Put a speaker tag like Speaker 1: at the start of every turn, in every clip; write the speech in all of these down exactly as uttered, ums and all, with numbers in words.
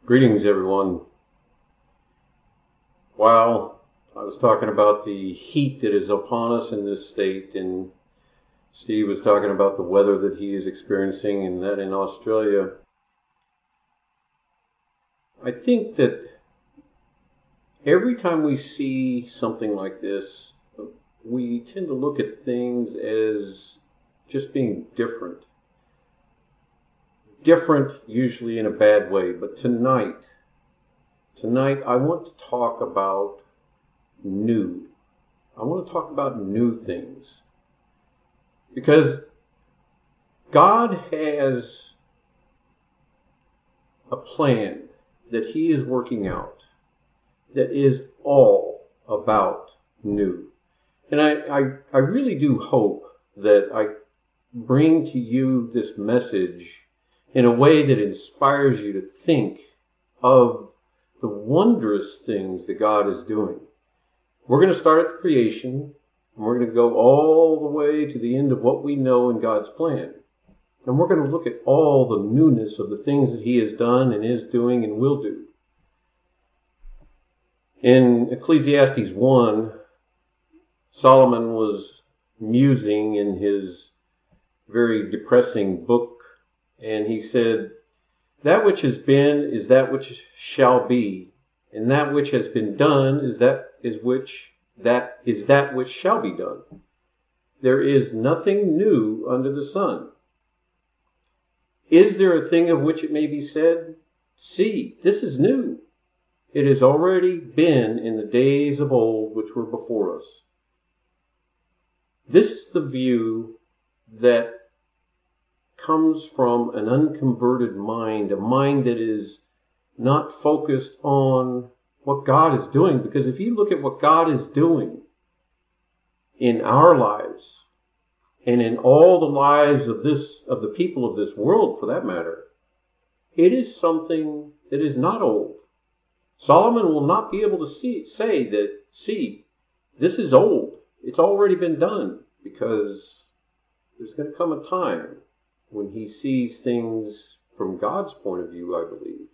Speaker 1: Greetings, everyone. While I was talking about the heat that is upon us in this state, and Steve was talking about the weather that he is experiencing and that in Australia, I think that every time we see something like this, we tend to look at things as just being different. Different usually in a bad way, but tonight, tonight I want to talk about new. I want to talk about new things. Because God has a plan that He is working out that is all about new. And I, I, I really do hope that I bring to you this message in a way that inspires you to think of the wondrous things that God is doing. We're going to start at the creation, and we're going to go all the way to the end of what we know in God's plan. And we're going to look at all the newness of the things that He has done and is doing and will do. In Ecclesiastes one, Solomon was musing in his very depressing book, and he said, "That which has been is that which shall be, and that which has been done is that is which that is that which shall be done. There is nothing new under the sun. Is there a thing of which it may be said, See, this is new? It has already been in the days of old which were before us." This is the view that comes from an unconverted mind, a mind that is not focused on what God is doing. Because if you look at what God is doing in our lives, and in all the lives of this of the people of this world for that matter, it is something that is not old. Solomon will not be able to see, say that, see, this is old. It's already been done, because there's going to come a time when he sees things from God's point of view, I believe.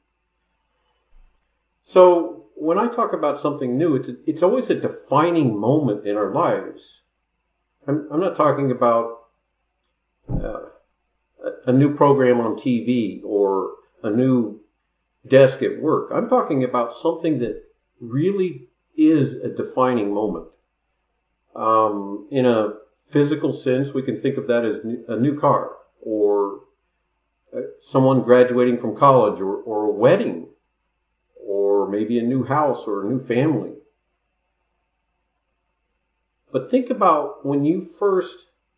Speaker 1: So when I talk about something new, it's a, it's always a defining moment in our lives. I'm, I'm not talking about uh, a, a new program on T V or a new desk at work. I'm talking about something that really is a defining moment. Um, in a physical sense, we can think of that as a new car, or someone graduating from college, or, or a wedding, or maybe a new house or a new family. But think about when you first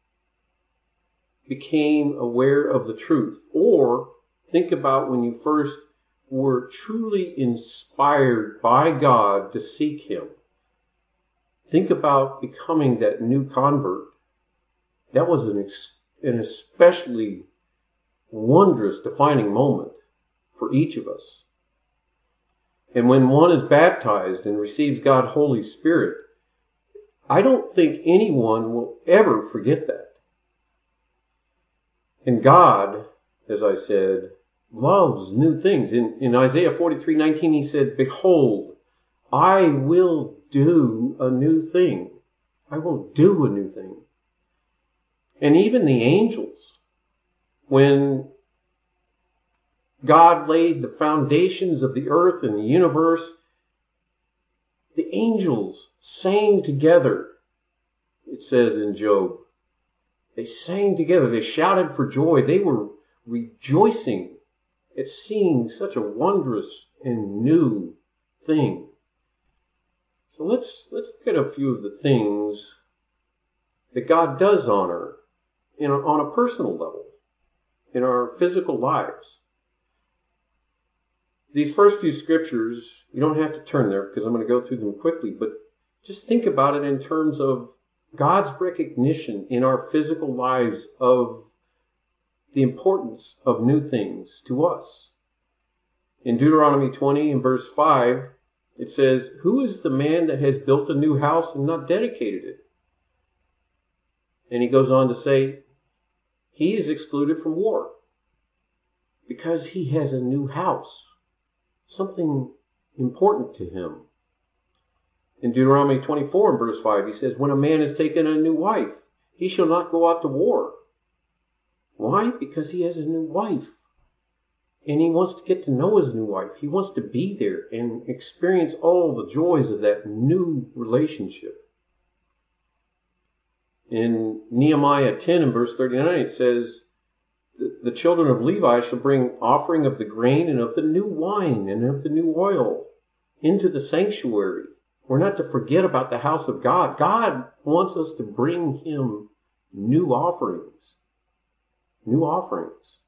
Speaker 1: became aware of the truth, or think about when you first were truly inspired by God to seek Him. Think about becoming that new convert. That was an, ex- an especially wondrous, defining moment for each of us. And when one is baptized and receives God's Holy Spirit, I don't think anyone will ever forget that. And God, as I said, loves new things. In, in Isaiah forty-three nineteen, He said, "Behold, I will do a new thing." I will do a new thing. And even the angels, when God laid the foundations of the earth and the universe, the angels sang together, it says in Job. They sang together. They shouted for joy. They were rejoicing at seeing such a wondrous and new thing. So let's let's look at a few of the things that God does honor in a, on a personal level, in our physical lives. These first few scriptures, you don't have to turn there because I'm going to go through them quickly, but just think about it in terms of God's recognition in our physical lives of the importance of new things to us. In Deuteronomy twenty and verse five, it says, "Who is the man that has built a new house and not dedicated it?" And he goes on to say, he is excluded from war because he has a new house. something important to him. In Deuteronomy twenty-four and verse five, he says, when a man has taken a new wife, he shall not go out to war. Why? Because he has a new wife. And he wants to get to know his new wife. He wants to be there and experience all the joys of that new relationship. In Nehemiah ten and verse thirty-nine, it says, the children of Levi shall bring offering of the grain and of the new wine and of the new oil into the sanctuary. We're not to forget about the house of God. God wants us to bring him new offerings. New offerings.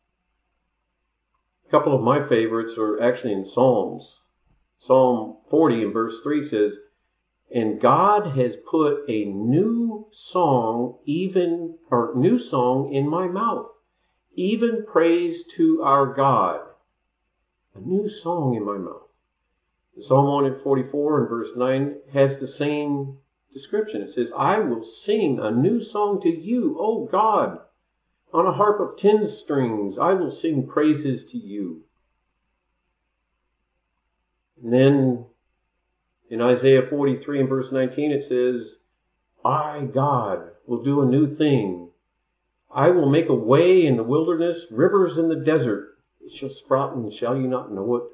Speaker 1: A couple of my favorites are actually in Psalms. Psalm forty and verse three says, and God has put a new song, even, or new song in my mouth, even praise to our God. A new song in my mouth. Psalm one forty-four and verse nine has the same description. It says, I will sing a new song to you, O God. On a harp of ten strings, I will sing praises to you. And then in Isaiah forty-three and verse nineteen, it says, I, God, will do a new thing. I will make a way in the wilderness, rivers in the desert. It shall sprout, and shall you not know it?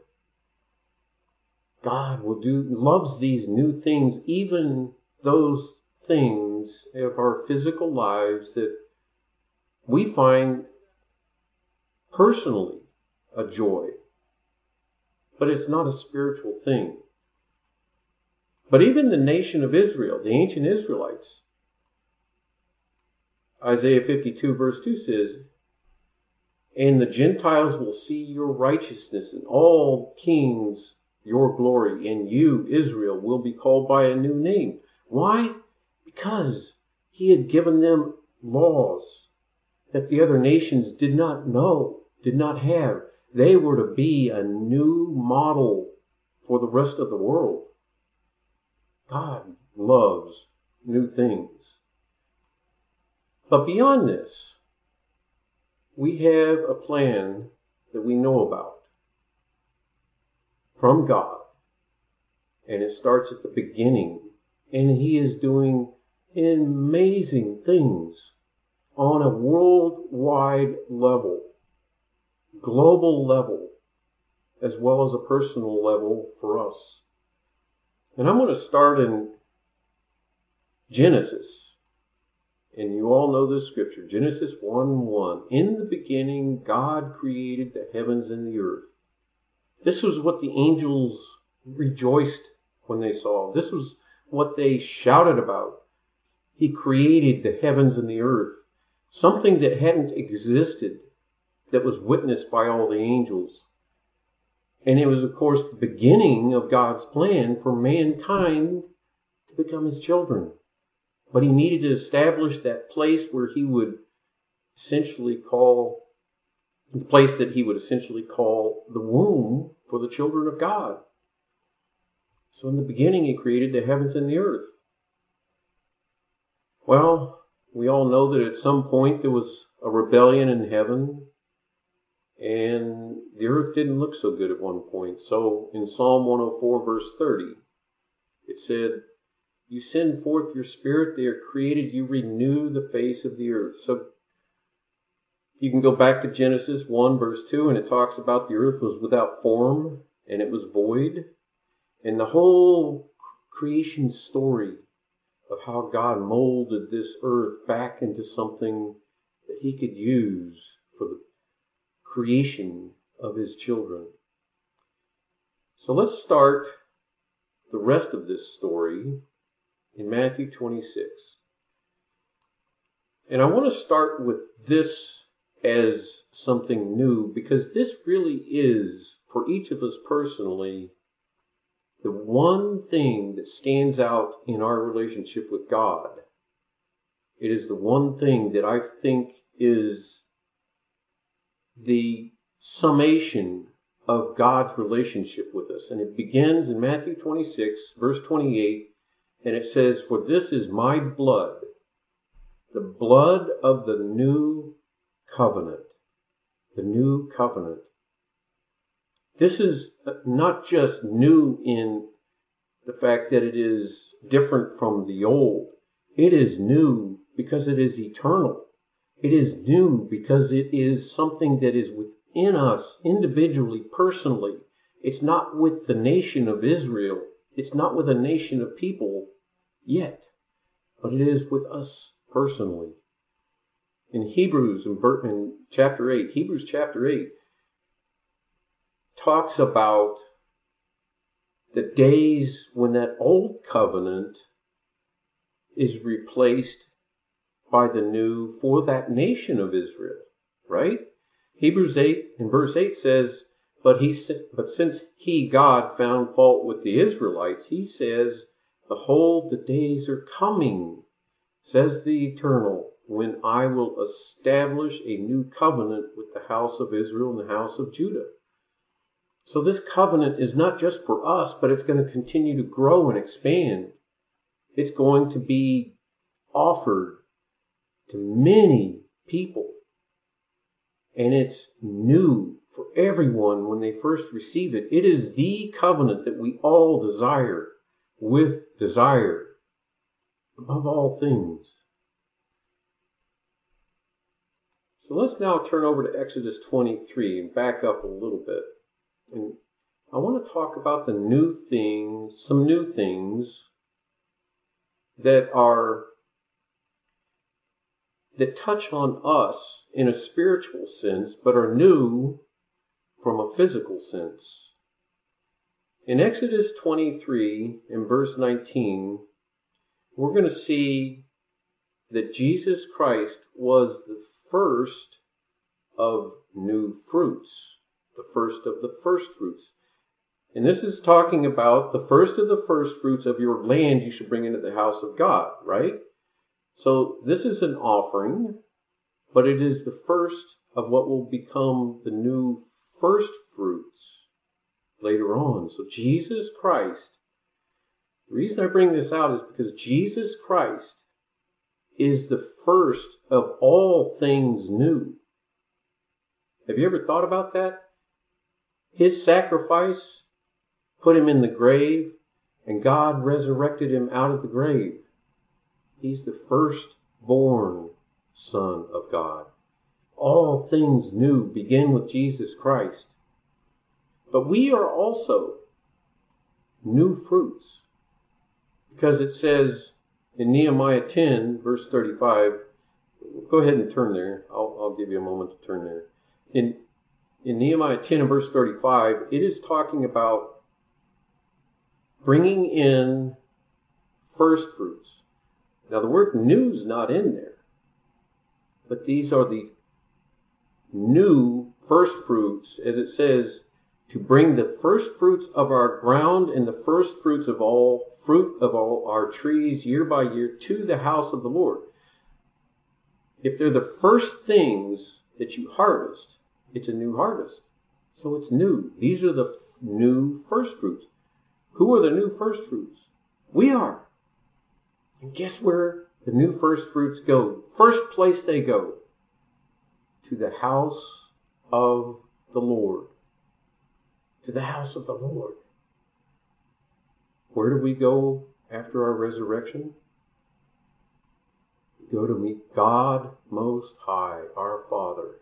Speaker 1: God will do, loves these new things, even those things of our physical lives that we find personally a joy. But it's not a spiritual thing. But even the nation of Israel, the ancient Israelites, Isaiah fifty-two verse two says, and the Gentiles will see your righteousness, and all kings your glory, and you, Israel, will be called by a new name. Why? Because he had given them laws that the other nations did not know, did not have. They were to be a new model for the rest of the world. God loves new things. But beyond this, we have a plan that we know about from God. And it starts at the beginning. And he is doing amazing things on a worldwide level, global level, as well as a personal level for us. And I'm going to start in Genesis. And you all know this scripture, Genesis one one. In the beginning, God created the heavens and the earth. This was what the angels rejoiced when they saw. This was what they shouted about. He created the heavens and the earth. Something that hadn't existed, that was witnessed by all the angels. And it was, of course, the beginning of God's plan for mankind to become his children. But he needed to establish that place where he would essentially call, the place that he would essentially call the womb for the children of God. So in the beginning, he created the heavens and the earth. Well, we all know that at some point there was a rebellion in heaven, and the earth didn't look so good at one point. So in Psalm one oh four verse thirty, it said, you send forth your spirit, they are created, you renew the face of the earth. So you can go back to Genesis one verse two, and it talks about the earth was without form and it was void. And the whole creation story of how God molded this earth back into something that he could use for the creation of his children. So let's start the rest of this story in Matthew twenty-six. And I want to start with this as something new, because this really is, for each of us personally, the one thing that stands out in our relationship with God. It is the one thing that I think is the summation of God's relationship with us. And it begins in Matthew twenty-six, verse twenty-eight, and it says, for this is my blood, the blood of the new covenant. The new covenant. this is not just new in the fact that it is different from the old. It is new because it is eternal. It is new because it is something that is within us individually, personally. It's not with the nation of Israel. It's not with a nation of people yet, but it is with us personally. In Hebrews, in chapter eight, Hebrews chapter eight talks about the days when that old covenant is replaced by the new for that nation of Israel, right? Hebrews eight in verse eight says, but he but since he, God, found fault with the Israelites, he says, behold, the days are coming, says the Eternal, when I will establish a new covenant with the house of Israel and the house of Judah. So this covenant is not just for us, but it's going to continue to grow and expand. It's going to be offered to many people. And it's new for everyone when they first receive it. It is the covenant that we all desire with desire above all things. So let's now turn over to Exodus twenty-three and back up a little bit. And I want to talk about the new things, some new things that are, that touch on us in a spiritual sense, but are new from a physical sense. In Exodus twenty-three, in verse nineteen, we're going to see that Jesus Christ was the first of new fruits. The first of the first fruits. And this is talking about the first of the first fruits of your land you should bring into the house of God, right? So this is an offering, but it is the first of what will become the new first fruits later on. So Jesus Christ, the reason I bring this out is because Jesus Christ is the first of all things new. Have you ever thought about that? His sacrifice put him in the grave, and God resurrected him out of the grave. He's the firstborn Son of God. All things new begin with Jesus Christ. But we are also new fruits, because it says in Nehemiah ten, verse thirty-five, go ahead and turn there. I'll, I'll give you a moment to turn there. In In Nehemiah ten and verse thirty-five, it is talking about bringing in first fruits. Now the word new is not in there, but these are the new first fruits, as it says, to bring the first fruits of our ground and the first fruits of all fruit of all our trees year by year to the house of the Lord. If they're the first things that you harvest, it's a new harvest. So it's new. These are the new first fruits. Who are the new first fruits? We are. And guess where the new first fruits go? First place they go. To the house of the Lord. To the house of the Lord. Where do we go after our resurrection? We go to meet God Most High, our Father.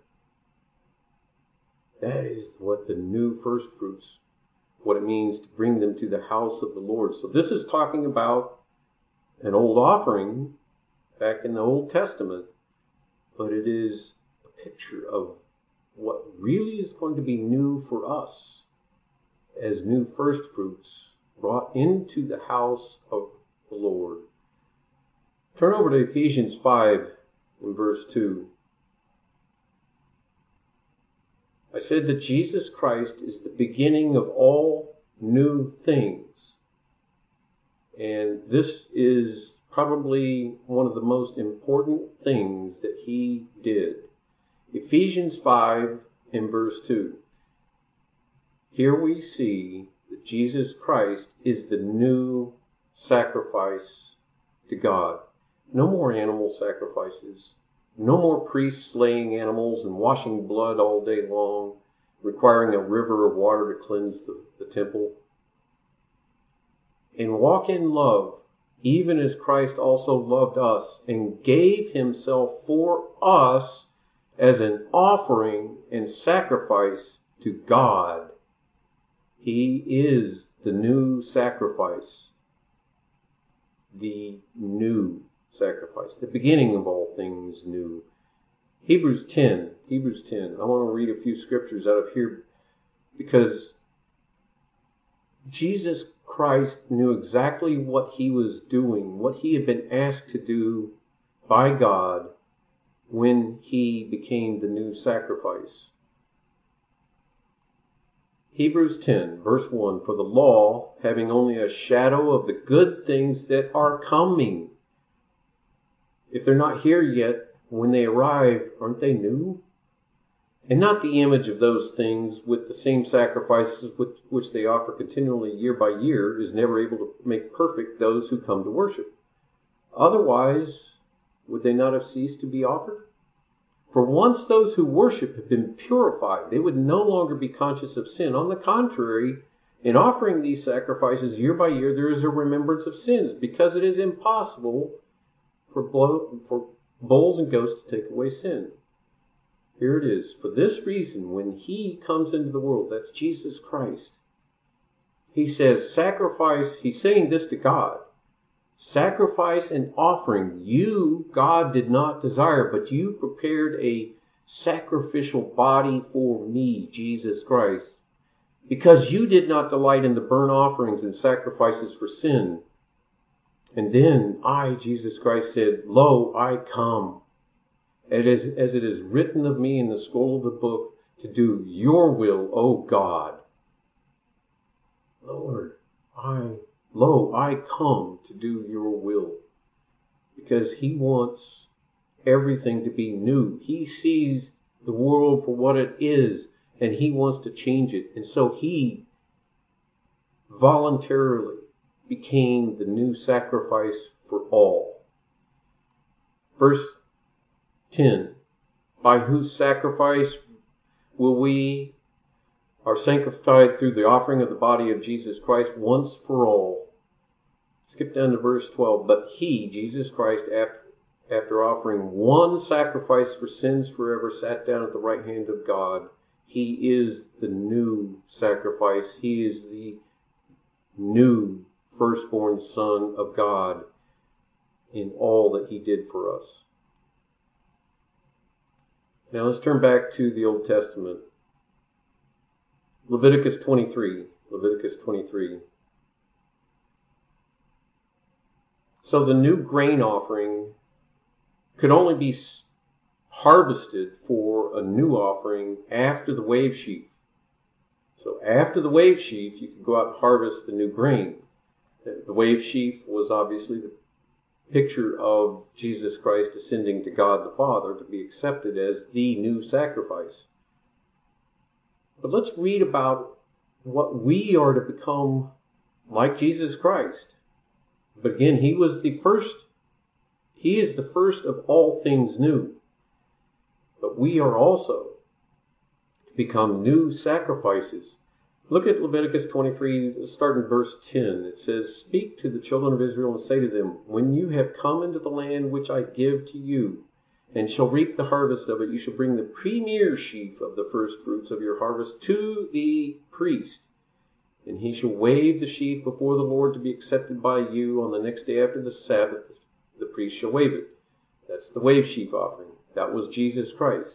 Speaker 1: That is what the new first fruits, what it means to bring them to the house of the Lord. So this is talking about an old offering back in the Old Testament, but it is a picture of what really is going to be new for us as new first fruits brought into the house of the Lord. Turn over to Ephesians five in verse two. I said that Jesus Christ is the beginning of all new things. And this is probably one of the most important things that he did. Ephesians five in verse two. Here we see that Jesus Christ is the new sacrifice to God. No more animal sacrifices. No more priests slaying animals and washing blood all day long. requiring a river of water to cleanse the, the temple. And walk in love, even as Christ also loved us and gave himself for us as an offering and sacrifice to God. He is the new sacrifice. The new sacrifice. The beginning of all things new. Hebrews ten. Hebrews ten. I want to read a few scriptures out of here because Jesus Christ knew exactly what he was doing, what he had been asked to do by God when he became the new sacrifice. Hebrews ten, verse one, for the law, having only a shadow of the good things that are coming. If they're not here yet, when they arrive, aren't they new? And not the image of those things with the same sacrifices with which they offer continually year by year is never able to make perfect those who come to worship. Otherwise, would they not have ceased to be offered? For once those who worship have been purified, they would no longer be conscious of sin. On the contrary, in offering these sacrifices year by year, there is a remembrance of sins, because it is impossible for, blow, for bulls and goats to take away sin. Here it is. For this reason, when he comes into the world, that's Jesus Christ, he says, sacrifice, he's saying this to God, sacrifice and offering you, God, did not desire, but you prepared a sacrificial body for me, Jesus Christ, because you did not delight in the burnt offerings and sacrifices for sin. And then I, Jesus Christ, said, lo, I come. It is, as it is written of me in the scroll of the book, to do your will, O God. Lord, I, lo, I come to do your will. Because he wants everything to be new. He sees the world for what it is, and he wants to change it. And so he voluntarily became the new sacrifice for all. Verse ten, by whose sacrifice will we are sanctified through the offering of the body of Jesus Christ once for all. Skip down to verse twelve. But he, Jesus Christ, after, after offering one sacrifice for sins forever, sat down at the right hand of God. He is the new sacrifice. He is the new firstborn Son of God in all that he did for us. Now let's turn back to the Old Testament. Leviticus twenty-three. Leviticus twenty-three. So the new grain offering could only be harvested for a new offering after the wave sheaf. So after the wave sheaf, you could go out and harvest the new grain. The wave sheaf was obviously the picture of Jesus Christ ascending to God the Father to be accepted as the new sacrifice. But let's read about what we are to become like Jesus Christ. But again, he was the first, he is the first of all things new. But we are also to become new sacrifices. Look at Leviticus twenty-three, start in verse ten. It says, speak to the children of Israel and say to them, when you have come into the land which I give to you, and shall reap the harvest of it, you shall bring the premier sheaf of the first fruits of your harvest to the priest. And he shall wave the sheaf before the Lord to be accepted by you. On the next day after the Sabbath, the priest shall wave it. That's the wave sheaf offering. That was Jesus Christ.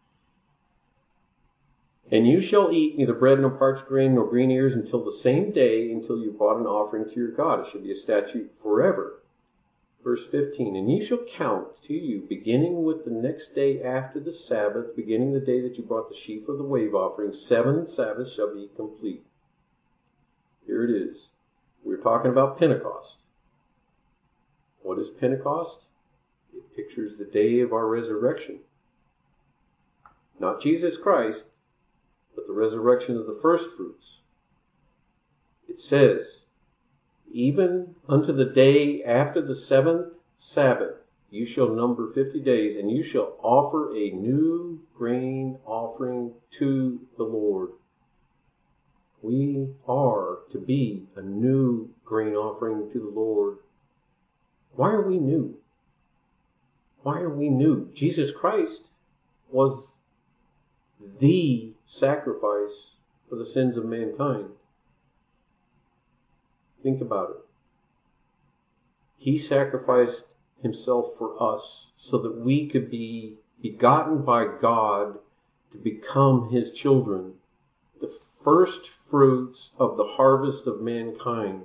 Speaker 1: And you shall eat neither bread nor parched grain nor green ears until the same day, until you brought an offering to your God. It shall be a statute forever. Verse fifteen, and ye shall count to you, beginning with the next day after the Sabbath, beginning the day that you brought the sheaf of the wave offering, seven Sabbaths shall be complete. Here it is. We're talking about Pentecost. What is Pentecost? It pictures the day of our resurrection. Not Jesus Christ, but the resurrection of the first fruits. It says, even unto the day after the seventh Sabbath, you shall number fifty days, and you shall offer a new grain offering to the Lord. We are to be a new grain offering to the Lord. Why are we new? Why are we new? Jesus Christ was the sacrifice for the sins of mankind. Think about it. He sacrificed himself for us so that we could be begotten by God to become his children, the first fruits of the harvest of mankind.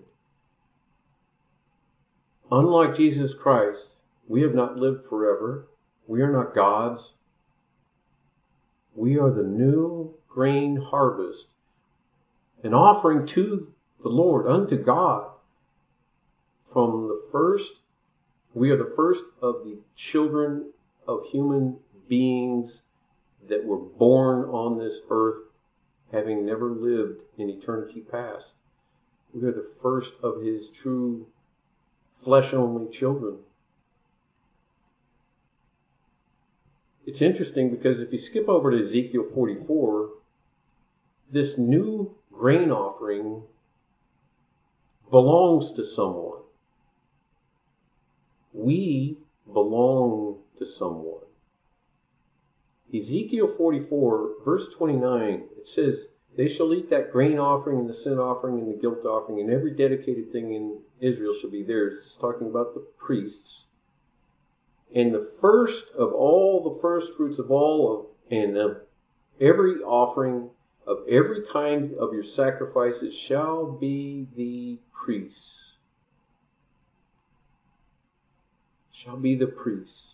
Speaker 1: Unlike Jesus Christ, we have not lived forever. We are not gods. We are the new grain harvest, an offering to the Lord, unto God. From the first, we are the first of the children of human beings that were born on this earth, having never lived in eternity past. We are the first of his true flesh-only children. It's interesting because if you skip over to Ezekiel forty-four, this new grain offering belongs to someone. We belong to someone. Ezekiel forty-four, verse twenty-nine, it says, they shall eat that grain offering and the sin offering and the guilt offering, and every dedicated thing in Israel shall be theirs. It's talking about the priests. And the first of all, the first fruits of all, of, and of every offering of every kind of your sacrifices shall be the priests. Shall be the priests.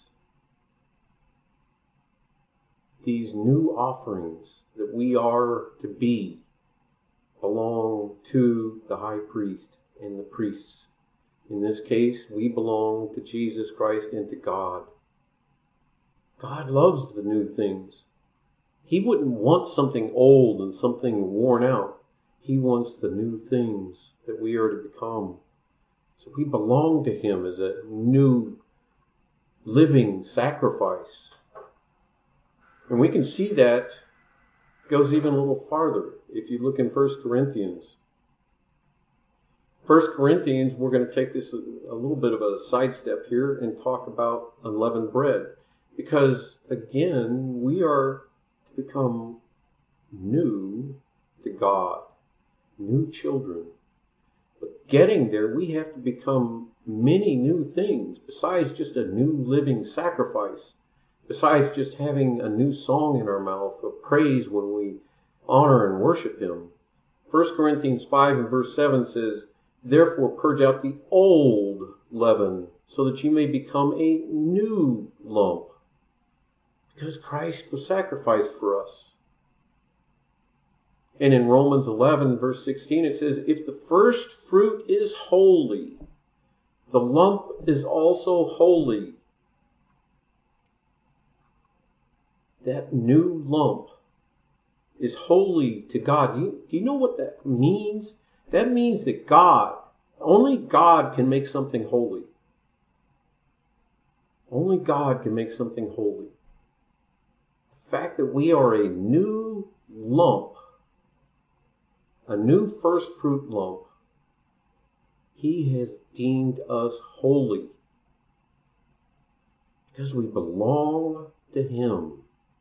Speaker 1: These new offerings that we are to be belong to the high priest and the priests. In this case, we belong to Jesus Christ and to God. God loves the new things. He wouldn't want something old and something worn out. He wants the new things that we are to become. So we belong to him as a new living sacrifice. And we can see that goes even a little farther if you look in First Corinthians. First Corinthians, we're going to take this a, a little bit of a sidestep here and talk about unleavened bread. Because, again, we are to become new to God, new children. But getting there, we have to become many new things besides just a new living sacrifice. Besides just having a new song in our mouth of praise when we honor and worship him. First Corinthians five and verse seven says, therefore purge out the old leaven, so that you may become a new lump. Because Christ was sacrificed for us. And in Romans eleven verse sixteen it says, if the first fruit is holy, the lump is also holy. That new lump is holy to God. Do you, do you know what that means? That means that God, only God can make something holy. Only God can make something holy. The fact that we are a new lump, a new first fruit lump, he has deemed us holy because we belong to him.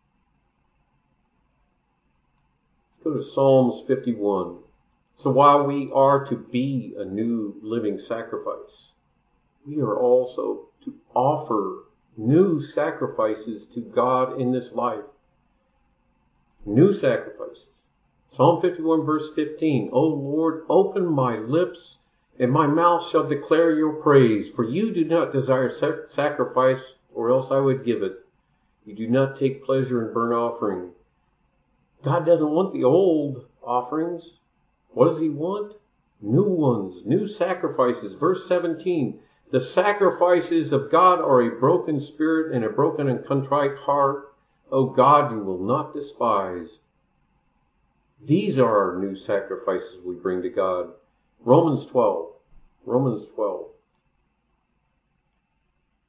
Speaker 1: Go to Psalms fifty-one. So while we are to be a new living sacrifice, we are also to offer new sacrifices to God in this life. New sacrifices. Psalm fifty-one verse fifteen. O Lord, open my lips, and my mouth shall declare your praise. For you do not desire sacrifice, or else I would give it. You do not take pleasure in burnt offering. God doesn't want the old offerings. What does he want? New ones, new sacrifices. Verse seventeen, the sacrifices of God are a broken spirit and a broken and contrite heart. O God, you will not despise. These are our new sacrifices we bring to God. Romans twelve. Romans twelve.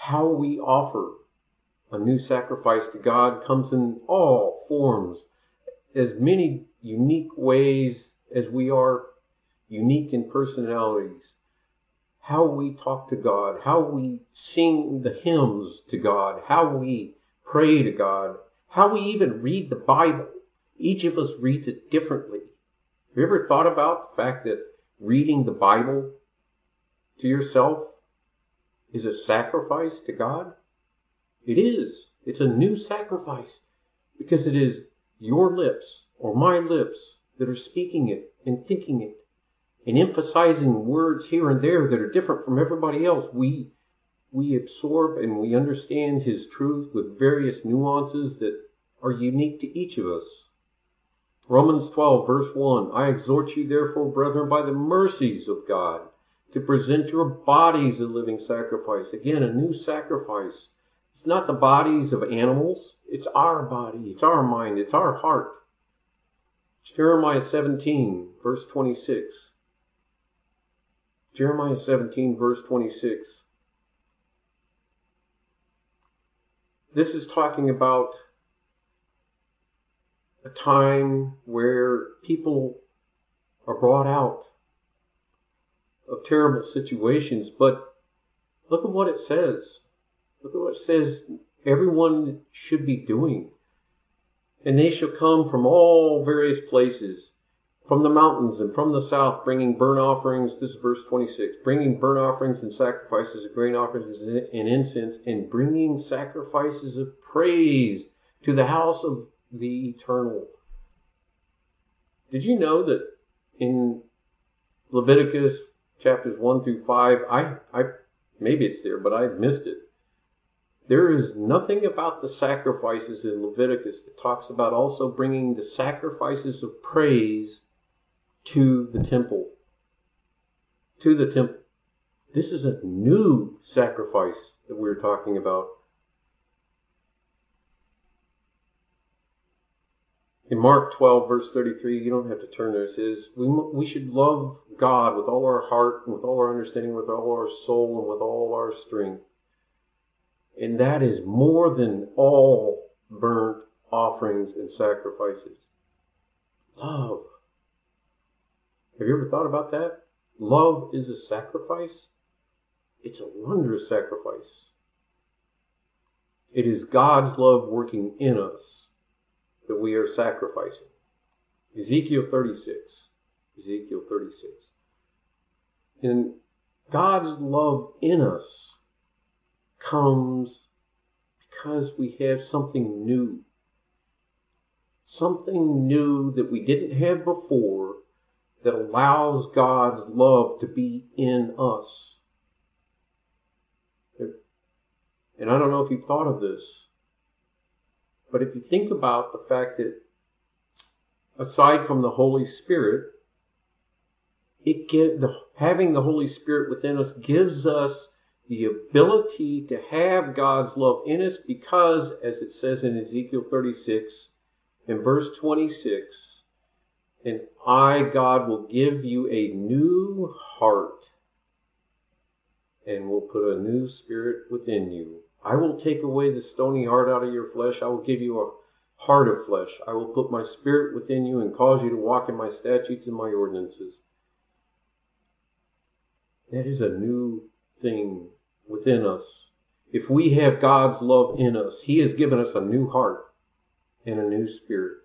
Speaker 1: how we offer a new sacrifice to God comes in all forms, as many unique ways as we are unique in personalities. How we talk to God, how we sing the hymns to God, how we pray to God, how we even read the Bible. Each of us reads it differently. Have you ever thought about the fact that reading the Bible to yourself is a sacrifice to God? It is. It's a new sacrifice because it is your lips or my lips that are speaking it and thinking it and emphasizing words here and there that are different from everybody else. We we absorb and we understand His truth with various nuances that are unique to each of us. Romans twelve, verse one, I exhort you therefore, brethren, by the mercies of God, to present your bodies a living sacrifice. Again, a new sacrifice. It's not the bodies of animals. It's our body. It's our mind. It's our heart. Jeremiah seventeen, verse twenty-six. Jeremiah seventeen, verse twenty-six. This is talking about a time where people are brought out of terrible situations, but look at what it says. Look at what it says everyone should be doing. And they shall come from all various places, from the mountains and from the south, bringing burnt offerings. This is verse twenty-six. Bringing burnt offerings and sacrifices of grain offerings and incense, and bringing sacrifices of praise to the house of the Eternal. Did you know that in Leviticus chapters one through five, I, I, maybe it's there, but I missed it. There is nothing about the sacrifices in Leviticus that talks about also bringing the sacrifices of praise to the temple. To the temple. This is a new sacrifice that we're talking about. In Mark twelve, verse thirty-three, you don't have to turn there, it says, we, we should love God with all our heart, and with all our understanding, with all our soul, and with all our strength. And that is more than all burnt offerings and sacrifices. Love. Have you ever thought about that? Love is a sacrifice. It's a wondrous sacrifice. It is God's love working in us that we are sacrificing. Ezekiel thirty-six. Ezekiel thirty-six. And God's love in us comes because we have something new. Something new that we didn't have before that allows God's love to be in us. And I don't know if you've thought of this, but if you think about the fact that aside from the Holy Spirit, it give, the, having the Holy Spirit within us gives us the ability to have God's love in us because, as it says in Ezekiel thirty-six, in verse twenty-six, and I, God, will give you a new heart and will put a new spirit within you. I will take away the stony heart out of your flesh. I will give you a heart of flesh. I will put my spirit within you and cause you to walk in my statutes and my ordinances. That is a new thing within us. If we have God's love in us, He has given us a new heart and a new spirit.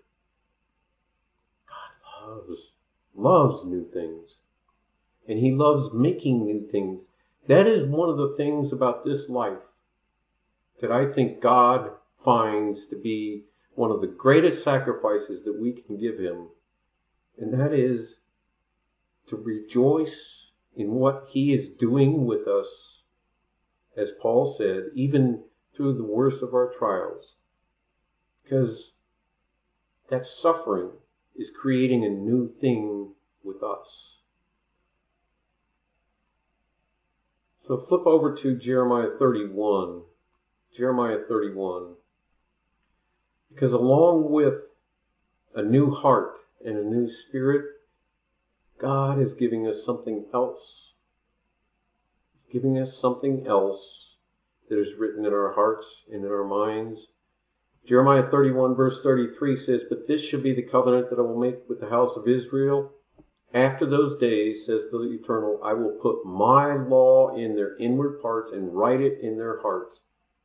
Speaker 1: God loves, loves new things. And He loves making new things. That is one of the things about this life that I think God finds to be one of the greatest sacrifices that we can give Him. And that is to rejoice in what He is doing with us, as Paul said, even through the worst of our trials. Because that suffering is creating a new thing with us. So flip over to Jeremiah thirty-one. Jeremiah thirty-one. Because along with a new heart and a new spirit, God is giving us something else. He's giving us something else that is written in our hearts and in our minds. Jeremiah thirty-one verse thirty-three says, "But this shall be the covenant that I will make with the house of Israel. After those days, says the Eternal, I will put my law in their inward parts and write it in their hearts."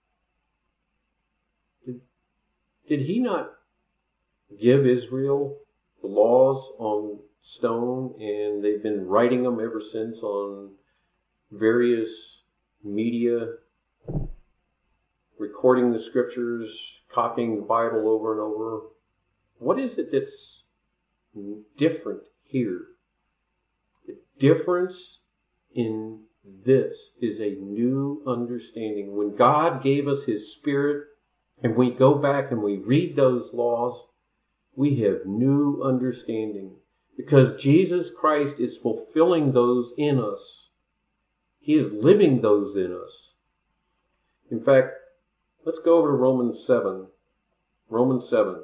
Speaker 1: Did, did he not give Israel the laws on stone, and they've been writing them ever since on various media, recording the scriptures, copying the Bible over and over? What is it that's different here? The difference in this is a new understanding. When God gave us His Spirit, and we go back and we read those laws, we have new understanding. Because Jesus Christ is fulfilling those in us. He is living those in us. In fact, let's go over to Romans seven. Romans seven.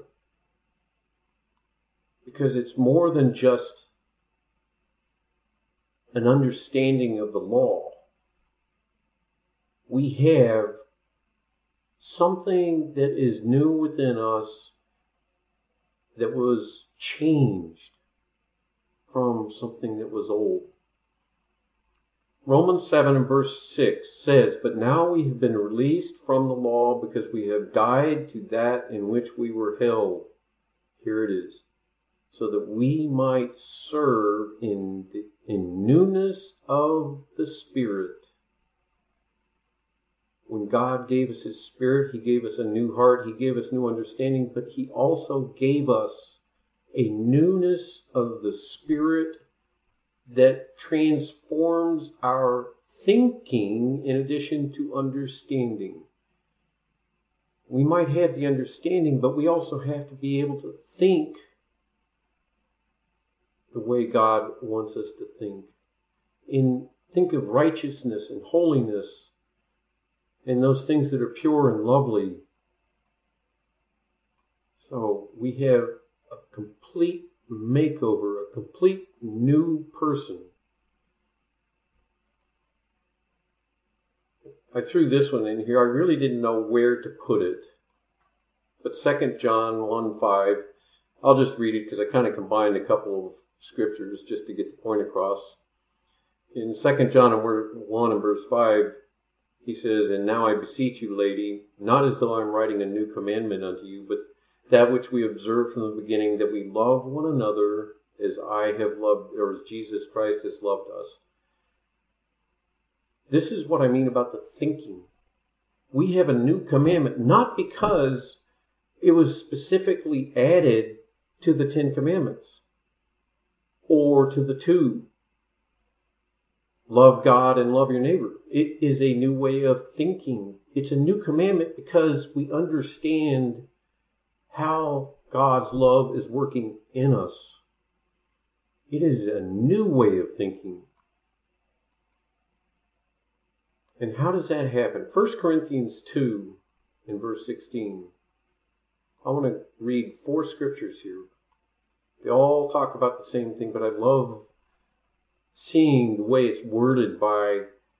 Speaker 1: Because it's more than just an understanding of the law. We have something that is new within us that was changed from something that was old. Romans seven and verse six says, "But now we have been released from the law because we have died to that in which we were held." Here it is. "So that we might serve in the in newness of the Spirit." When God gave us His Spirit, He gave us a new heart, He gave us new understanding, but He also gave us a newness of the Spirit that transforms our thinking in addition to understanding. We might have the understanding, but we also have to be able to think the way God wants us to think. In think of righteousness and holiness and those things that are pure and lovely. So we have a complete makeover, a complete new person. I threw this one in here. I really didn't know where to put it. But Second John one five, I'll just read it because I kind of combined a couple of scriptures just to get the point across. In Second John one and verse five, he says, "And now I beseech you, lady, not as though I'm writing a new commandment unto you, but that which we observed from the beginning, that we love one another as I have loved, or as Jesus Christ has loved us." This is what I mean about the thinking. We have a new commandment, not because it was specifically added to the Ten Commandments or to the two. Love God and love your neighbor. It is a new way of thinking. It's a new commandment because we understand how God's love is working in us. It is a new way of thinking. And how does that happen? First Corinthians two in verse sixteen. I want to read four scriptures here. They all talk about the same thing, but I love seeing the way it's worded by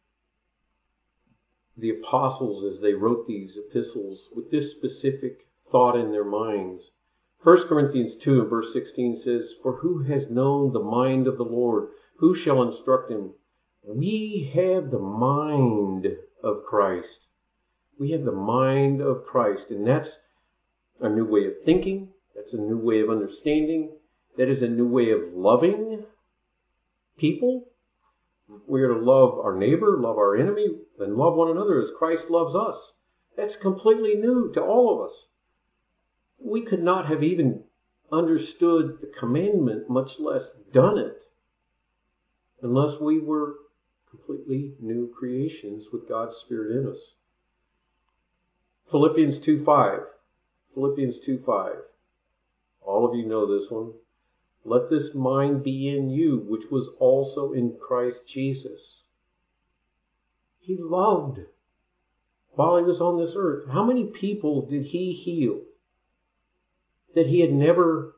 Speaker 1: the apostles as they wrote these epistles with this specific thought in their minds. First Corinthians two and verse sixteen says, "For who has known the mind of the Lord? Who shall instruct him?" We have the mind of Christ. We have the mind of Christ, and that's a new way of thinking. That's a new way of understanding. That is a new way of loving people. We are to love our neighbor, love our enemy, and love one another as Christ loves us. That's completely new to all of us. We could not have even understood the commandment, much less done it, unless we were completely new creations with God's Spirit in us. Philippians two five. Philippians two five. All of you know this one. "Let this mind be in you, which was also in Christ Jesus." He loved while he was on this earth. How many people did he heal that he had never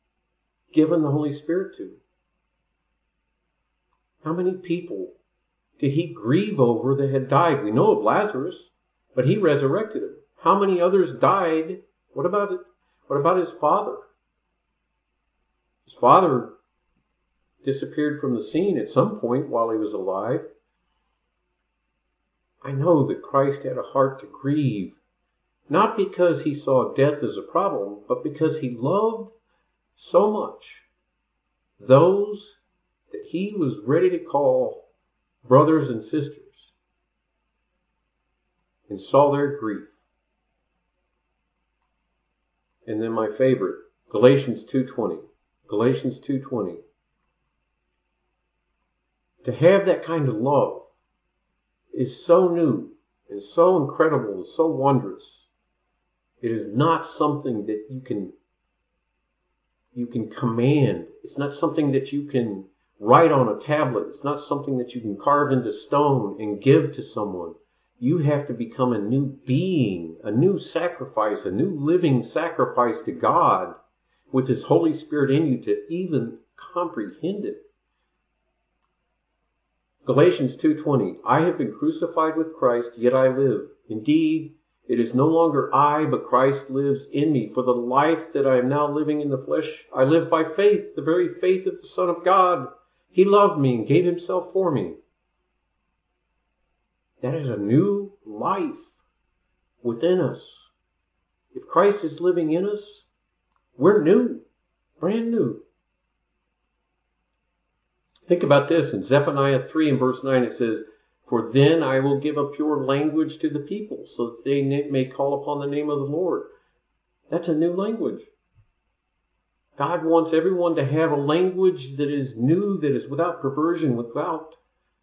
Speaker 1: given the Holy Spirit to? How many people did he grieve over that had died? We know of Lazarus, but he resurrected him. How many others died? What about it? What about his father? His father disappeared from the scene at some point while he was alive. I know that Christ had a heart to grieve, not because he saw death as a problem, but because he loved so much those that he was ready to call brothers and sisters, and saw their grief. And then my favorite, Galatians two twenty. Galatians two twenty. To have that kind of love is so new and so incredible and so wondrous. It is not something that you can you can command. It's not something that you can write on a tablet. It's not something that you can carve into stone and give to someone. You have to become a new being, a new sacrifice, a new living sacrifice to God with His Holy Spirit in you to even comprehend it. Galatians two twenty, I have been crucified with Christ, yet I live. Indeed, it is no longer I, but Christ lives in me. For the life that I am now living in the flesh, I live by faith, the very faith of the Son of God. He loved me and gave Himself for me. That is a new life within us. If Christ is living in us, we're new, brand new. Think about this. In Zephaniah three and verse nine it says, For then I will give a pure language to the people, so that they may call upon the name of the Lord. That's a new language. God wants everyone to have a language that is new, that is without perversion, without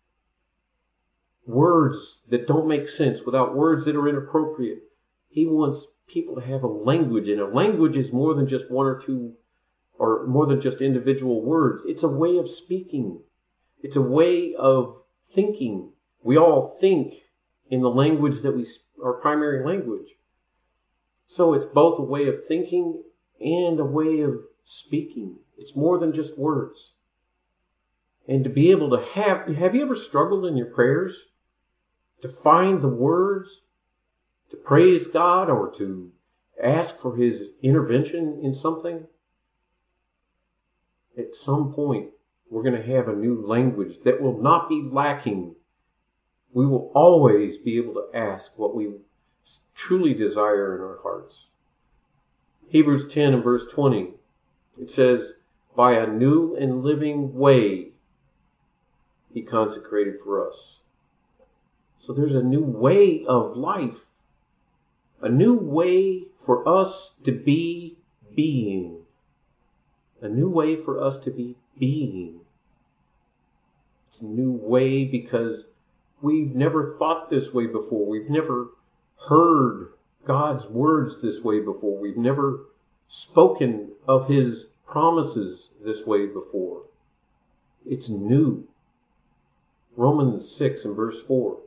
Speaker 1: words that don't make sense, without words that are inappropriate. He wants people to have a language, and a language is more than just one or two, or more than just individual words. It's a way of speaking. It's a way of thinking. We all think in the language that we, our primary language. So it's both a way of thinking and a way of speaking. It's more than just words. And to be able to have, have you ever struggled in your prayers to find the words to praise God or to ask for His intervention in something? At some point, we're going to have a new language that will not be lacking. We will always be able to ask what we truly desire in our hearts. Hebrews ten and verse twenty, it says, By a new and living way He consecrated for us. So there's a new way of life. A new way for us to be being. A new way for us to be being. It's a new way because we've never thought this way before. We've never heard God's words this way before. We've never spoken of His promises this way before. It's new. Romans six and verse four.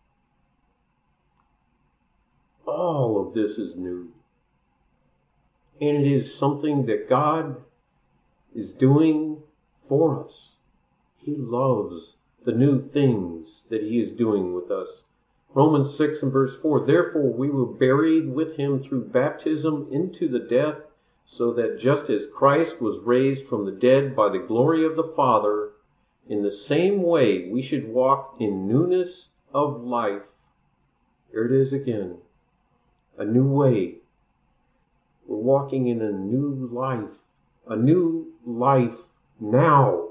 Speaker 1: All of this is new. And it is something that God is doing for us. He loves the new things that He is doing with us. Romans six and verse four, Therefore we were buried with Him through baptism into the death, so that just as Christ was raised from the dead by the glory of the Father, in the same way we should walk in newness of life. Here it is again. A new way. We're walking in a new life. A new life now.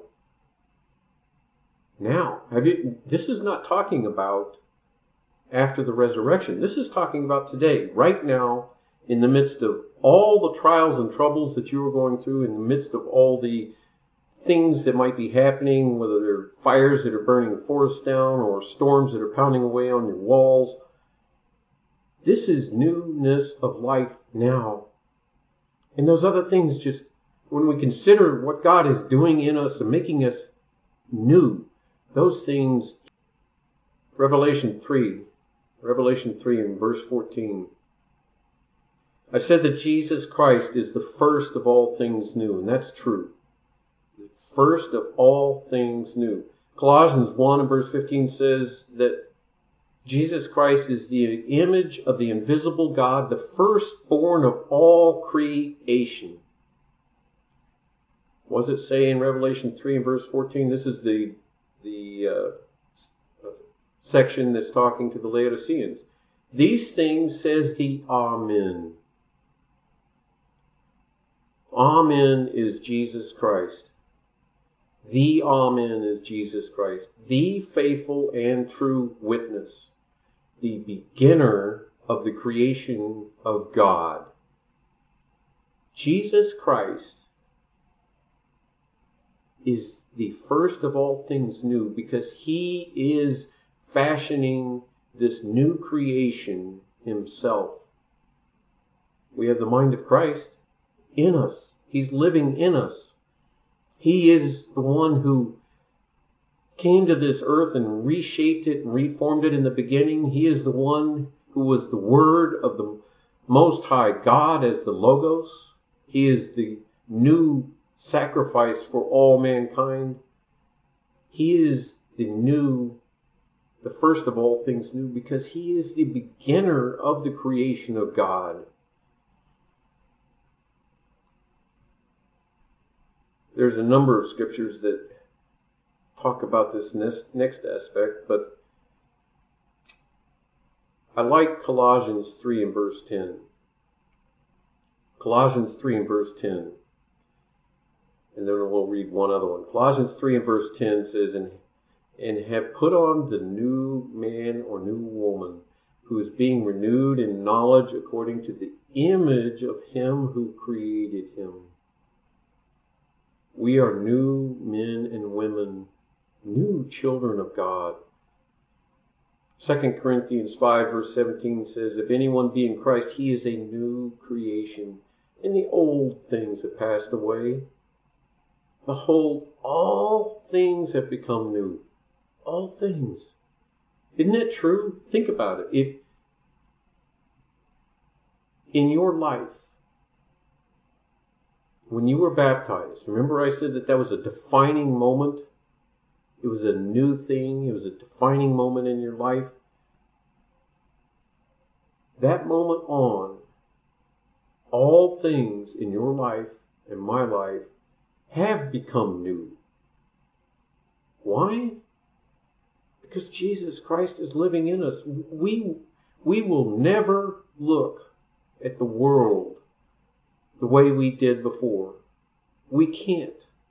Speaker 1: Now. Have you, this is not talking about after the resurrection. This is talking about today, right now, in the midst of all the trials and troubles that you are going through, in the midst of all the things that might be happening, whether they're fires that are burning forests down or storms that are pounding away on your walls. This is newness of life now. And those other things, just when we consider what God is doing in us and making us new, those things, Revelation three, Revelation three and verse fourteen. I said that Jesus Christ is the first of all things new, and that's true. The first of all things new. Colossians one and verse fifteen says that Jesus Christ is the image of the invisible God, the firstborn of all creation. What does it say in Revelation three and verse fourteen? This is the, the uh, section that's talking to the Laodiceans. These things says the Amen. Amen is Jesus Christ. The Amen is Jesus Christ. The faithful and true witness. The beginner of the creation of God. Jesus Christ is the first of all things new because he is fashioning this new creation himself. We have the mind of Christ in us. He's living in us. He is the one who came to this earth and reshaped it and reformed it in the beginning. He is the one who was the Word of the Most High God as the Logos. He is the new sacrifice for all mankind. He is the new, the first of all things new, because he is the beginner of the creation of God. There's a number of scriptures that talk about this next aspect, but I like Colossians three and verse ten. Colossians three and verse ten. And then we'll read one other one. Colossians three and verse ten says, and, and have put on the new man or new woman who is being renewed in knowledge according to the image of him who created him. We are new men and women, new children of God. Second Corinthians five verse seventeen says, if anyone be in Christ, he is a new creation, and the old things have passed away. Behold, all things have become new. All things. Isn't that true? Think about it. If in your life, when you were baptized, remember I said that that was a defining moment? It was a new thing. It was a defining moment in your life. That moment on, all things in your life and my life have become new. Why? Because Jesus Christ is living in us. We, we will never look at the world the way we did before. We can't.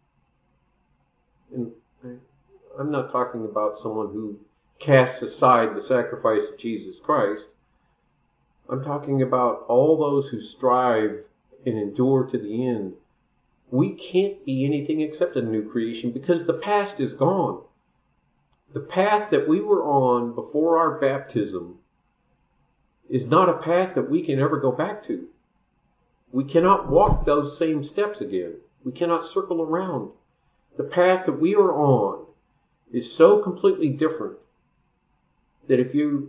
Speaker 1: And I'm not talking about someone who casts aside the sacrifice of Jesus Christ. I'm talking about all those who strive and endure to the end. We can't be anything except a new creation because the past is gone. The path that we were on before our baptism is not a path that we can ever go back to. We cannot walk those same steps again. We cannot circle around. The path that we are on is so completely different that if you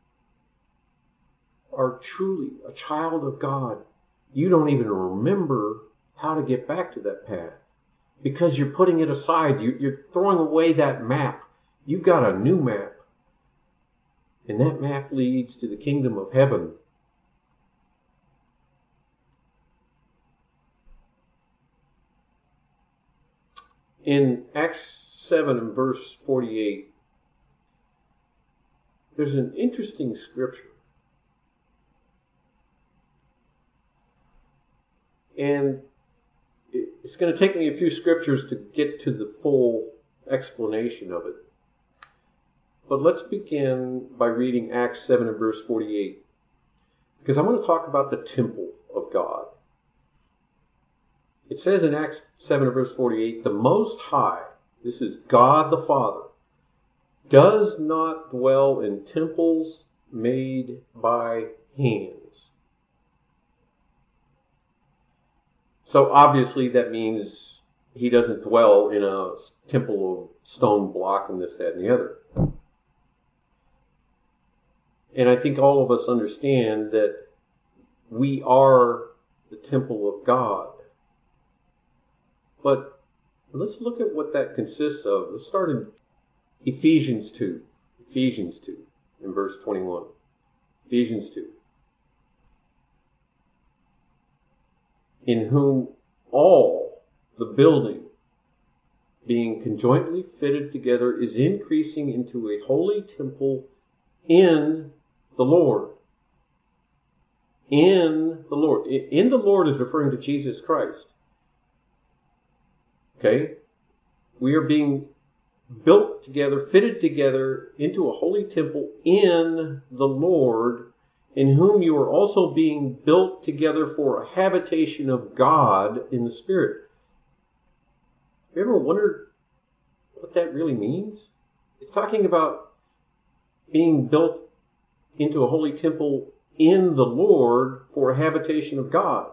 Speaker 1: are truly a child of God, you don't even remember how to get back to that path because you're putting it aside. You're throwing away that map. You've got a new map, and that map leads to the kingdom of heaven. In Acts seven and verse forty-eight, there's an interesting scripture. And it's going to take me a few scriptures to get to the full explanation of it. But let's begin by reading Acts seven and verse forty-eight. Because I want to talk about the temple of God. It says in Acts seven and verse forty-eight, the Most High, this is God the Father, does not dwell in temples made by hands. So obviously that means he doesn't dwell in a temple of stone block and this, that, and the other. And I think all of us understand that we are the temple of God. But let's look at what that consists of. Let's start in Ephesians two. Ephesians two in verse twenty-one. Ephesians two. In whom all the building, being conjointly fitted together, is increasing into a holy temple in the Lord. In the Lord. In the Lord is referring to Jesus Christ. Okay? We are being built together, fitted together into a holy temple in the Lord, in whom you are also being built together for a habitation of God in the Spirit. Have you ever wondered what that really means? It's talking about being built into a holy temple in the Lord for a habitation of God.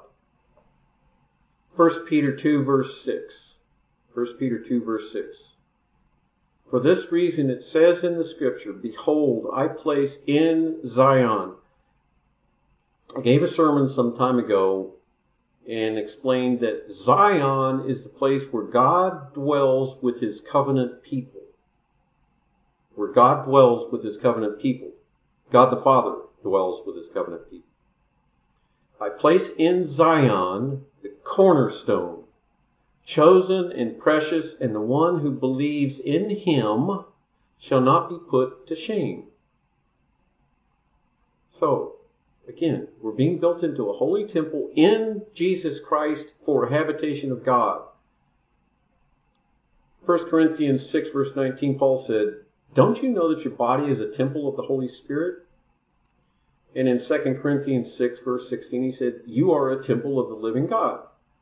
Speaker 1: First Peter two verse six. First Peter two verse six. For this reason it says in the scripture, behold, I place in Zion. I gave a sermon some time ago and explained that Zion is the place where God dwells with his covenant people. Where God dwells with his covenant people. God the Father dwells with his covenant people. I place in Zion the cornerstone, chosen and precious, and the one who believes in him shall not be put to shame. So, again, we're being built into a holy temple in Jesus Christ for a habitation of God. First Corinthians six verse nineteen, Paul said, don't you know that your body is a temple of the Holy Spirit? And in Second Corinthians six verse sixteen, he said, you are a temple of the living God.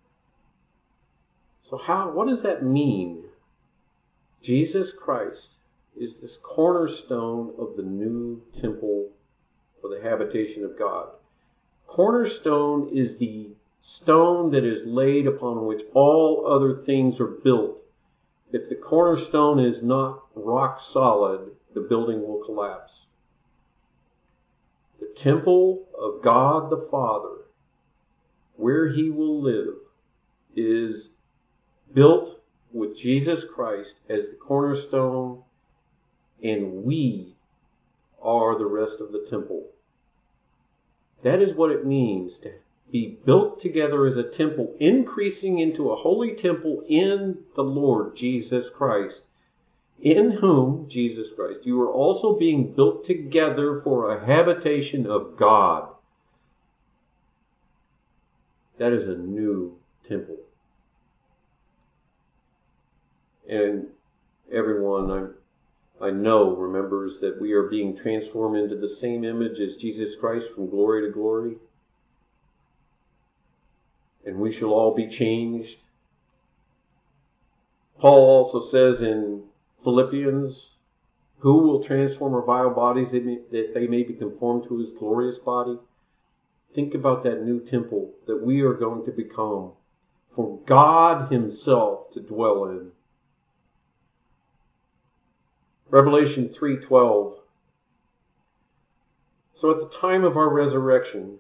Speaker 1: So how, what does that mean? Jesus Christ is this cornerstone of the new temple for the habitation of God. Cornerstone is the stone that is laid upon which all other things are built. If the cornerstone is not rock solid, the building will collapse. The temple of God the Father, where he will live, is built with Jesus Christ as the cornerstone, and we are the rest of the temple. That is what it means to be built together as a temple, increasing into a holy temple in the Lord Jesus Christ, in whom, Jesus Christ, you are also being built together for a habitation of God. That is a new temple. And everyone I, I know remembers that we are being transformed into the same image as Jesus Christ from glory to glory. And we shall all be changed. Paul also says in Philippians, who will transform our vile bodies that, may, that they may be conformed to his glorious body? Think about that new temple that we are going to become for God himself to dwell in. Revelation three twelve. So at the time of our resurrection,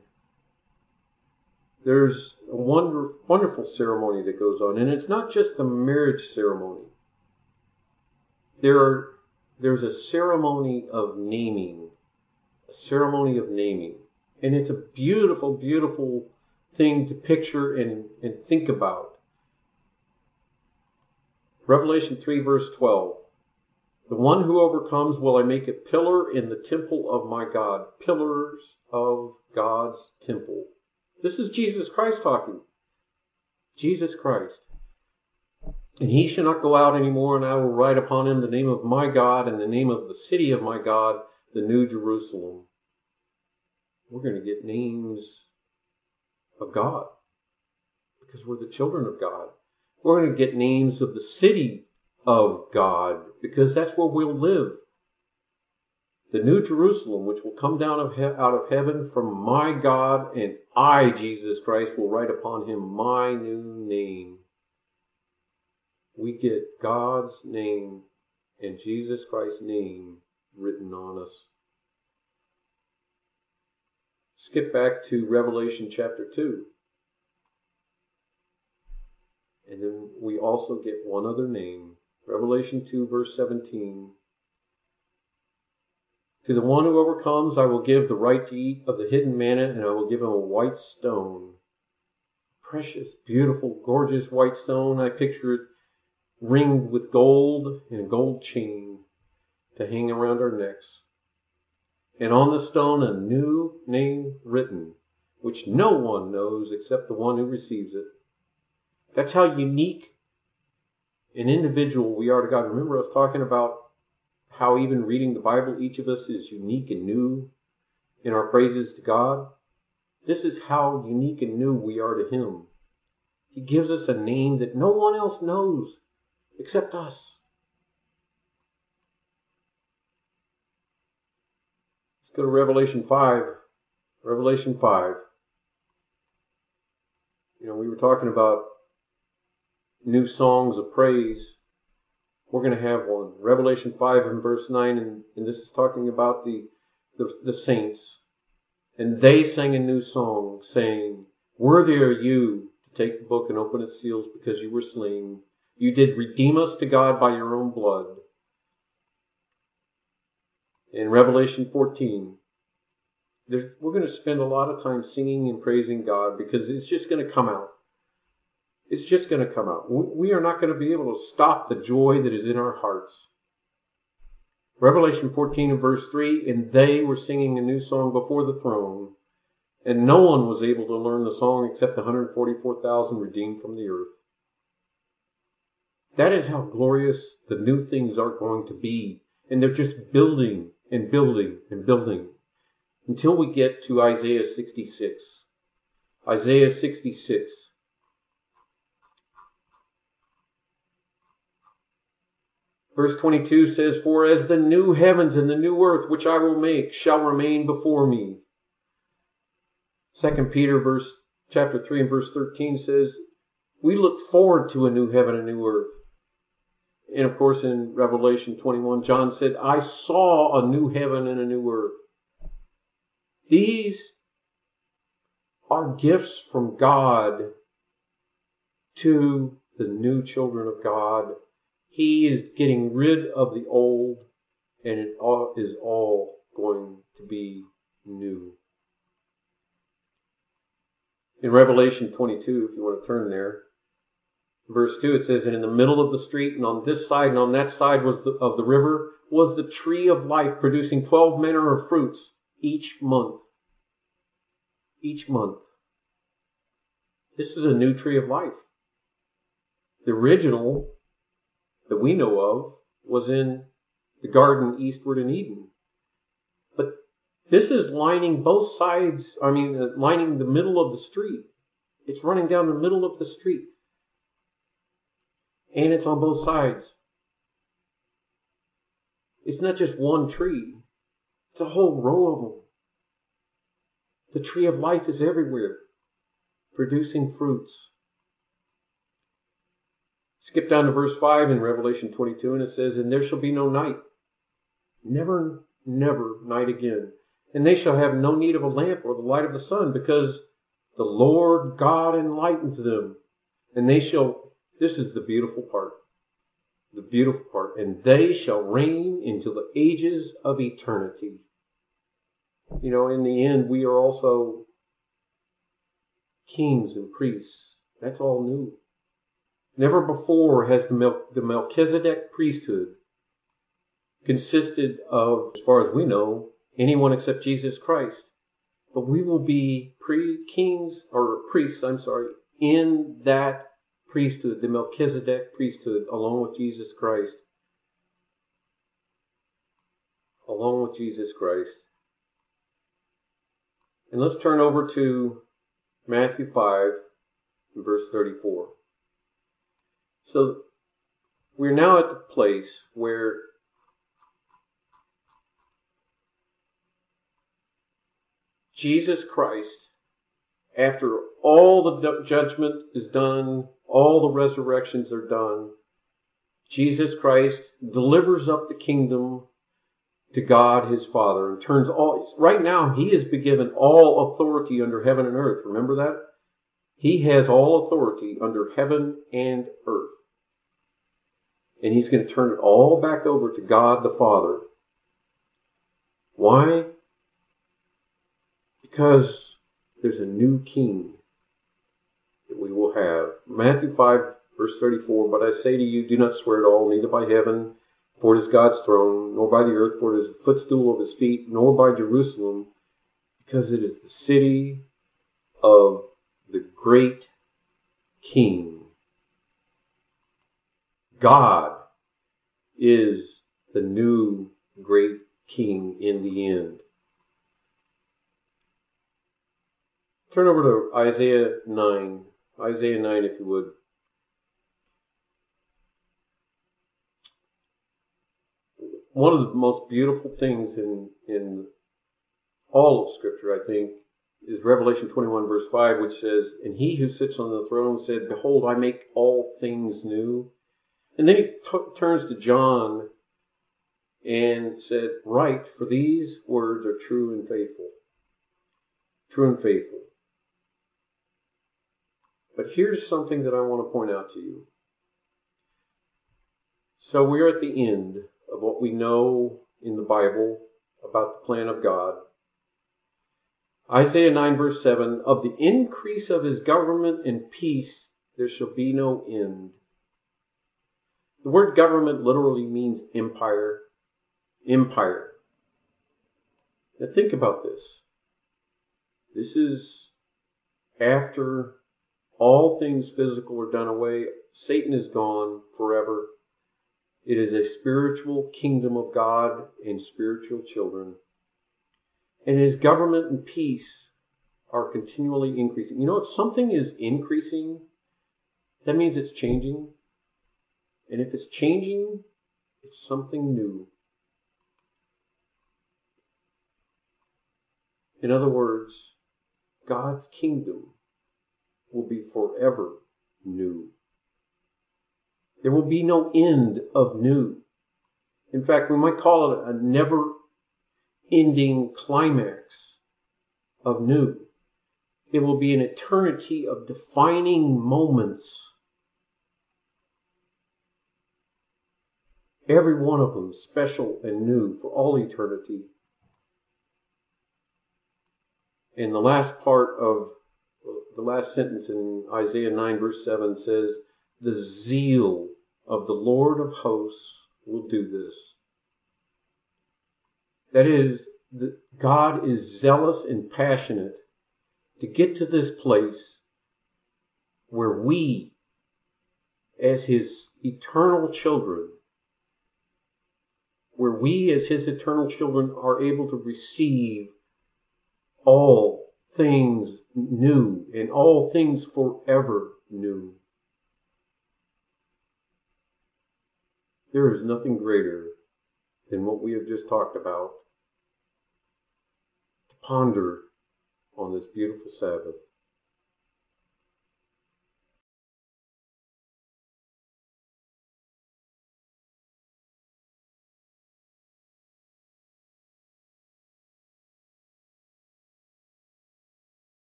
Speaker 1: there's a wonder, wonderful ceremony that goes on. And it's not just the marriage ceremony. There are, there's a ceremony of naming. A ceremony of naming. And it's a beautiful, beautiful thing to picture and, and think about. Revelation three verse twelve. The one who overcomes will I make a pillar in the temple of my God. Pillars of God's temple. This is Jesus Christ talking. Jesus Christ. And he shall not go out anymore, and I will write upon him the name of my God and the name of the city of my God, the New Jerusalem. We're going to get names of God because we're the children of God. We're going to get names of the city of God because that's where we'll live. The New Jerusalem, which will come down of he- out of heaven from my God, and I, Jesus Christ, will write upon him my new name. We get God's name and Jesus Christ's name written on us. Skip back to Revelation chapter two. And then we also get one other name. Revelation two verse seventeen. To the one who overcomes, I will give the right to eat of the hidden manna, and I will give him a white stone. Precious, beautiful, gorgeous white stone. I picture it ringed with gold and a gold chain to hang around our necks. And on the stone a new name written, which no one knows except the one who receives it. That's how unique and individual we are to God. Remember, I was talking about how even reading the Bible, each of us is unique and new in our praises to God. This is how unique and new we are to Him. He gives us a name that no one else knows except us. Let's go to Revelation five. Revelation five. You know, we were talking about new songs of praise. We're going to have one. Revelation five and verse nine, and, and this is talking about the, the, the saints. And they sang a new song, saying, "Worthy are you to take the book and open its seals, because you were slain. You did redeem us to God by your own blood." In Revelation fourteen, there, we're going to spend a lot of time singing and praising God, because it's just going to come out. It's just going to come out. We are not going to be able to stop the joy that is in our hearts. Revelation fourteen and verse three, and they were singing a new song before the throne, and no one was able to learn the song except the one hundred forty-four thousand redeemed from the earth. That is how glorious the new things are going to be. And they're just building and building and building until we get to Isaiah sixty-six. Isaiah sixty-six. Verse twenty-two says, "For as the new heavens and the new earth which I will make shall remain before me." Second Peter verse chapter three and verse thirteen says, we look forward to a new heaven and a new earth. And of course in Revelation twenty-one, John said, "I saw a new heaven and a new earth." These are gifts from God to the new children of God. He is getting rid of the old, and it all is all going to be new. In Revelation twenty-two, if you want to turn there, verse two, it says, "And in the middle of the street, and on this side and on that side was the, of the river, was the tree of life, producing twelve manner of fruits each month." Each month. This is a new tree of life. The original that we know of was in the garden eastward in Eden. But this is lining both sides, I mean, uh, lining the middle of the street. It's running down the middle of the street. And it's on both sides. It's not just one tree. It's a whole row of them. The tree of life is everywhere, producing fruits. Skip down to verse five in Revelation twenty-two, and it says, "And there shall be no night, never, never night again. And they shall have no need of a lamp or the light of the sun, because the Lord God enlightens them. And they shall," this is the beautiful part, the beautiful part, "and they shall reign into the ages of eternity." You know, in the end, we are also kings and priests. That's all new. Never before has the, Mel- the Melchizedek priesthood consisted of, as far as we know, anyone except Jesus Christ. But we will be pre kings or priests, I'm sorry, in that priesthood, the Melchizedek priesthood, along with Jesus Christ. Along with Jesus Christ. And let's turn over to Matthew five, verse thirty-four. So we're now at the place where Jesus Christ, after all the judgment is done, all the resurrections are done, Jesus Christ delivers up the kingdom to God his Father and turns all, right now he has been given all authority under heaven and earth. Remember that? He has all authority under heaven and earth. And he's going to turn it all back over to God the Father. Why? Because there's a new king that we will have. Matthew five, verse thirty-four, but I say to you, do not swear at all, neither by heaven, for it is God's throne, nor by the earth, for it is the footstool of his feet, nor by Jerusalem, because it is the city of the great King. God is the new great King in the end. Turn over to Isaiah nine. Isaiah nine, if you would. One of the most beautiful things in, in all of Scripture, I think, is Revelation twenty-one, verse five, which says, and he who sits on the throne said, behold, I make all things new. And then he t- turns to John and said, write, for these words are true and faithful. True and faithful. But here's something that I want to point out to you. So we're at the end of what we know in the Bible about the plan of God. Isaiah nine, verse seven, of the increase of his government and peace there shall be no end. The word government literally means empire. Empire. Now think about this. This is after all things physical are done away. Satan is gone forever. It is a spiritual kingdom of God and spiritual children. And his government and peace are continually increasing. You know, if something is increasing, that means it's changing. And if it's changing, it's something new. In other words, God's kingdom will be forever new. There will be no end of new. In fact, we might call it a never-ending climax of new. It will be an eternity of defining moments. Every one of them special and new for all eternity. And the last part of the last sentence in Isaiah nine, verse seven says, the zeal of the Lord of hosts will do this. That is, God is zealous and passionate to get to this place where we, as his eternal children, where we as his eternal children are able to receive all things new and all things forever new. There is nothing greater than what we have just talked about to ponder on this beautiful Sabbath.